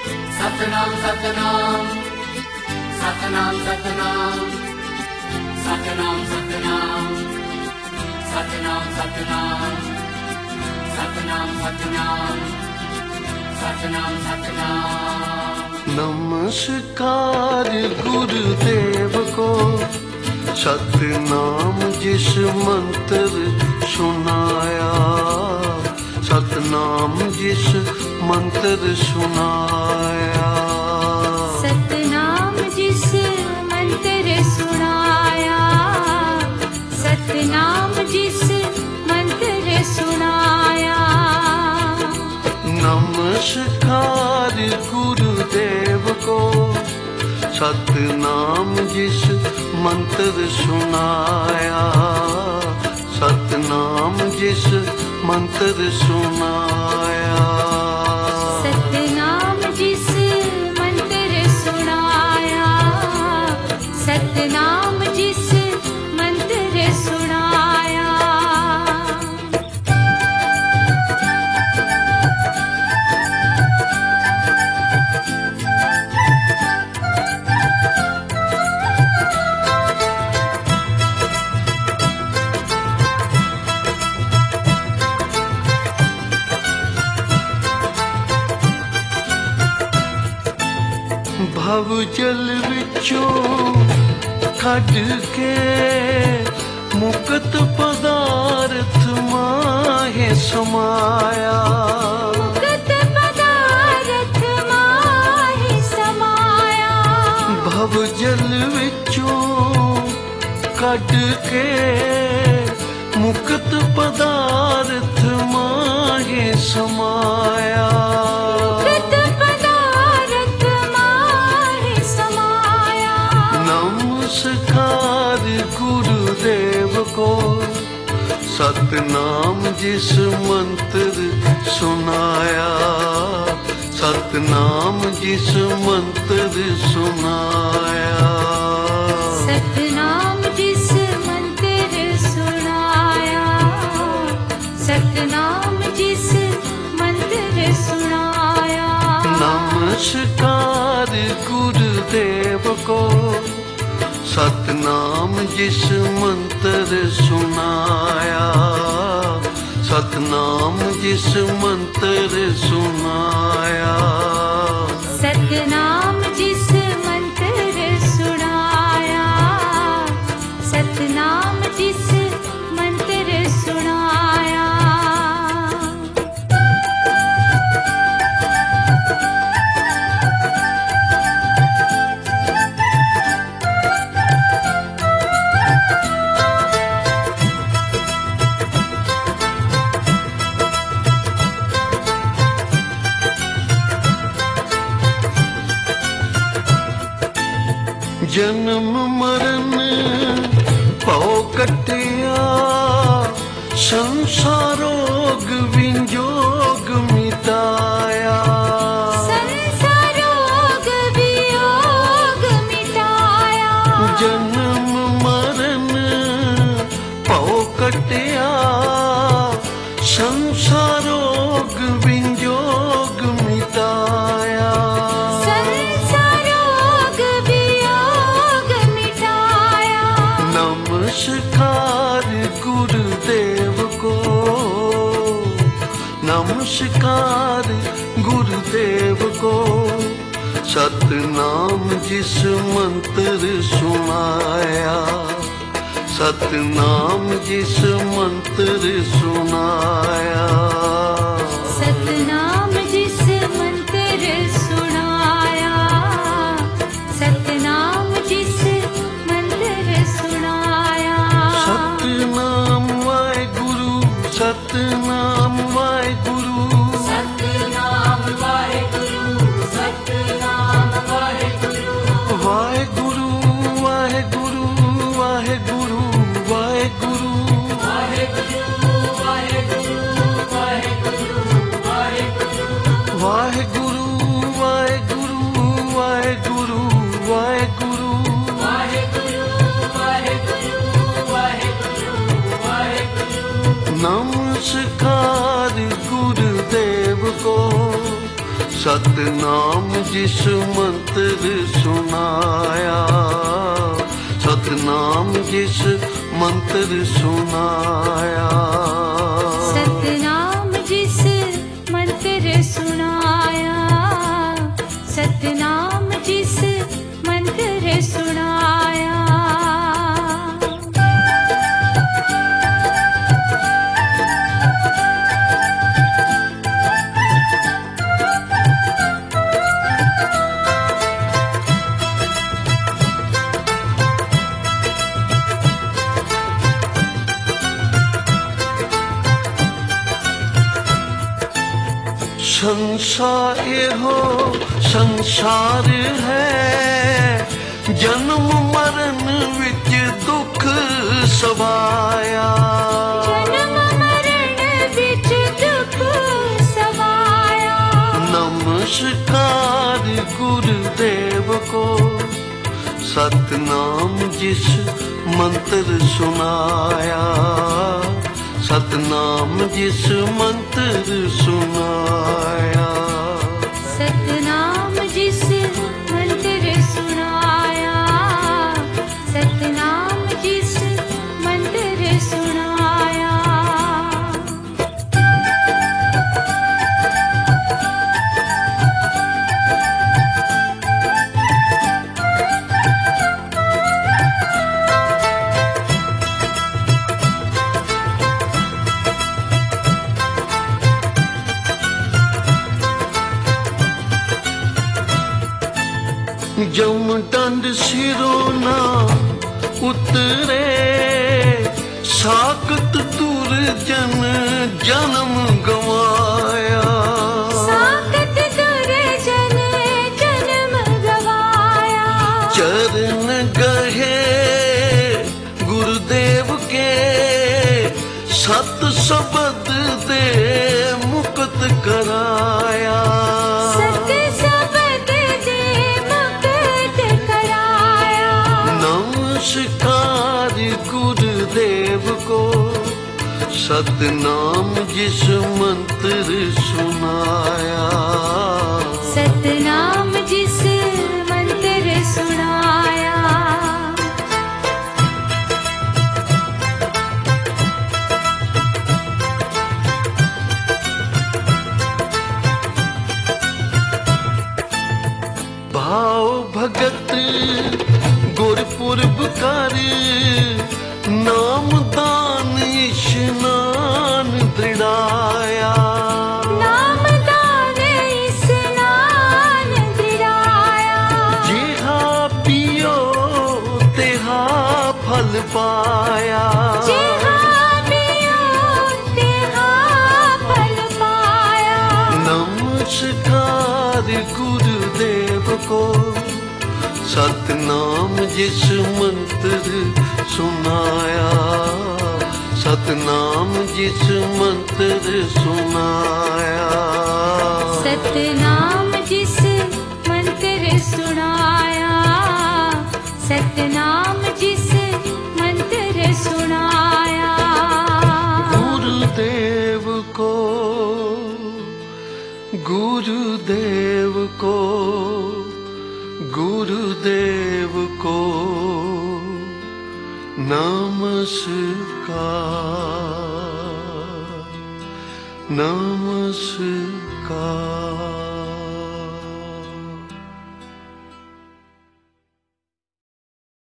सतनाम सतनाम सतनाम सतनाम सतनाम सतनाम सतनाम सतनाम सतनाम सतनाम सतनाम सतनाम। नमस्कार गुरुदेव को, सतनाम जिस मंत्र सुनाया, सतनाम जिस मंत्र सुनाया, सतनाम जिस मंत्र सुनाया, सतनाम जिस मंत्र सुनाया। नमस्कार गुरुदेव को, सतनाम जिस मंत्र सुनाया, सतनाम जिस मंत्र सुनाया, सतनाम जिस मंत्र सुनाया, सतनाम जिस मंत्र सुनाया। भव जल विचों कढ के, मुकत पदार्थ माहे समाया, मुकत पदार्थ माहे समाया। भव जल विचों कढ के, मुकत पदार्थ माहे समाया, मुकत पदार्थ माहे समाया। नमस्कार गुरुदेव को, सतनाम जिस मंत्र सुनाया, सतनाम जिस मंत्र सुनाया, सतनाम जिस मंत्र सुनाया, सतनाम जिस मंत्र सुनाया। नमस्कार गुरुदेव को, सतनाम जिस मंत्र सुनाया, सतनाम जिस मंत्र सुनाया, सतनाम जिस मंत्र सुनाया, सतनाम जिस मंत्र सुनाया। जन्म मरण पौ कटिया, संसारोग विंजोग मिटाया, संसारोग वियोग मिटाया। जन्म मरण पौ कटिया, संसारोग विंजोग मिटाया, नमस्कार गुरुदेव को, नमस्कार गुरुदेव को, सतनाम जिस मंत्र सुनाया, सतनाम जिस मंत्र सुनाया, सतनाम जिस मंत्र सुनाया, सतनाम जिस मंत्र सुनाया। सतनाम वाहेगुरु, सतनाम वाहेगुरु, सतनाम वाहेगुरु, सतनाम वाहेगुरु, वाहेगुरु वाहेगुरु वाहेगुरु वाहेगुरु, वाहेगुरु वाहेगुरु वाहेगुरु वाहेगुरु, वाहेगुरु वाहेगुरु वाहेगुरु वाहेगुरु, वाहेगुरु वाहेगुरु वाहेगुरु। नमस्कार गुरुदेव को, सतनाम जिस मंत्र सुनाया, सतनाम जिस मंत्र सुनाया। सतनाम जिस मंत्र सुनाया, सतनाम जिस मंत्र सुनाया। संसार हो संसार है, जन्म मरण विच दुख सवाया। जन्म मरण विच दुख सवाया। नमस्कार गुरुदेव को, सतनाम जिस मंत्र सुनाया, सतनाम जिस मंत्र सुनाया। सतनाम जिस मंत्र सुनाया, सतनाम जिस मंत्र सुनाया। जम दंड सिरों ना उतरे, साकत दुर्जन जन्म गवाया। साकत दुर्जन जन्म गवाया। चरण गहे गुरुदेव के, सत शब्द दे मुक्त कराया। सत शब्द दे मुक्त कराया। नमस्कार गुरुदेव को, सतनाम जिस मंत्र सुनाया। सतनाम जिस मंत्र सुनाया। भाव भगत गुरपुरब कर, नाम दान स्नान दृढ़ाया। नाम दान स्नान दृढ़ाया। जिहा पियो तेहा फल पाया। जिहा पियो तेहा फल पाया। नमस्कार गुरुदेव को, सतनाम जिस मंत्र सुनाया, सतनाम जिस मंत्र सुनाया। सतनाम जिस मंत्र सुनाया, सतनाम जिस मंत्र सुनाया। गुरुदेव को, गुरुदेव को, गुरुदेव को नमस्कार, नमस्कार।